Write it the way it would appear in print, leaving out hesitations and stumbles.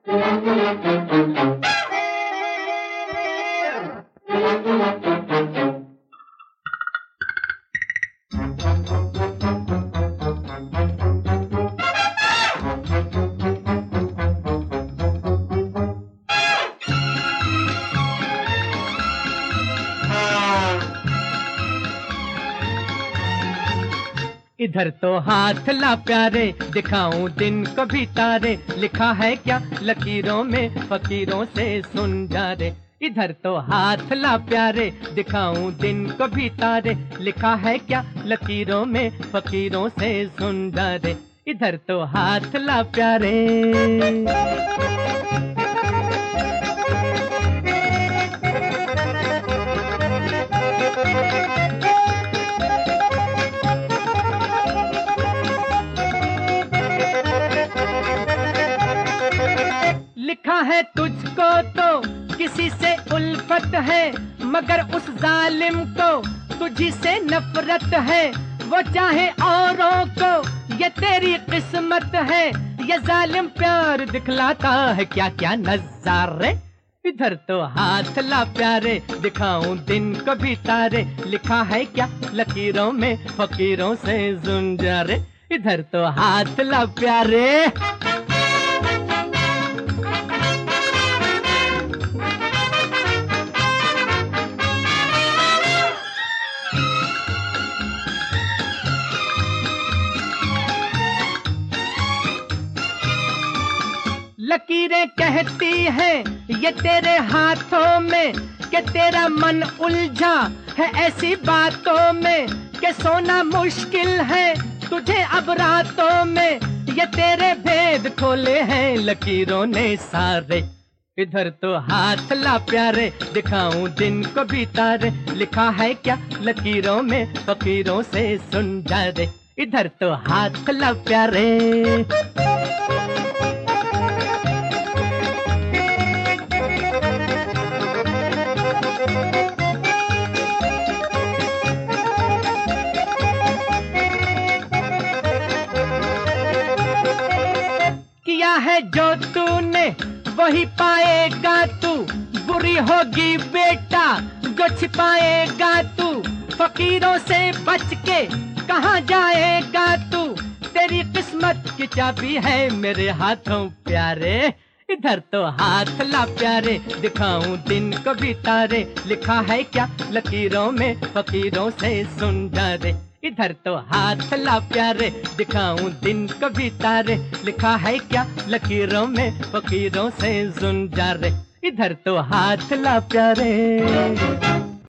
इधर तो हाथ ला प्यारे, दिखाऊं दिन को भी तारे, लिखा है क्या लकीरों में फकीरों से सुन जा रे। इधर तो हाथ ला प्यारे, दिखाऊं दिन को भी तारे, लिखा है क्या लकीरों में फकीरों से सुन जा रे। इधर तो हाथ ला प्यारे। लिखा है तुझको तो किसी से उल्फत है, मगर उस जालिम को तुझी से नफरत है। वो चाहे औरों को, ये तेरी किस्मत है, ये जालिम प्यार दिखलाता है क्या क्या नज़ारे। इधर तो हाथ ला प्यारे, दिखाऊं दिन को भी तारे, लिखा है क्या लकीरों में फकीरों से सुन जा रे। इधर तो हाथ ला प्यारे। लकीरें कहती हैं ये तेरे हाथों में, कि तेरा मन उलझा है ऐसी बातों में, कि सोना मुश्किल है तुझे अब रातों में। ये तेरे भेद खोले हैं लकीरों ने सारे। इधर तो हाथ ला प्यारे, दिखाऊं दिन को भी तारे, लिखा है क्या लकीरों में फकीरों से सुन जा रे। इधर तो हाथ ला प्यारे। किया है जो तूने वही पाएगा तू, बुरी होगी बेटा जो छिपाएगा तू। फकीरों से बच के कहाँ जाएगा तू, तेरी किस्मत की चाबी है मेरे हाथों प्यारे। इधर तो हाथ ला प्यारे, दिखाऊं दिन को भी तारे, लिखा है क्या लकीरों में फकीरों से सुन जा रे। इधर तो हाथ ला प्यारे, दिखाऊं दिन को भी तारे, लिखा है क्या लकीरों में फकीरों से सुन जा रे। इधर तो हाथ ला प्यारे।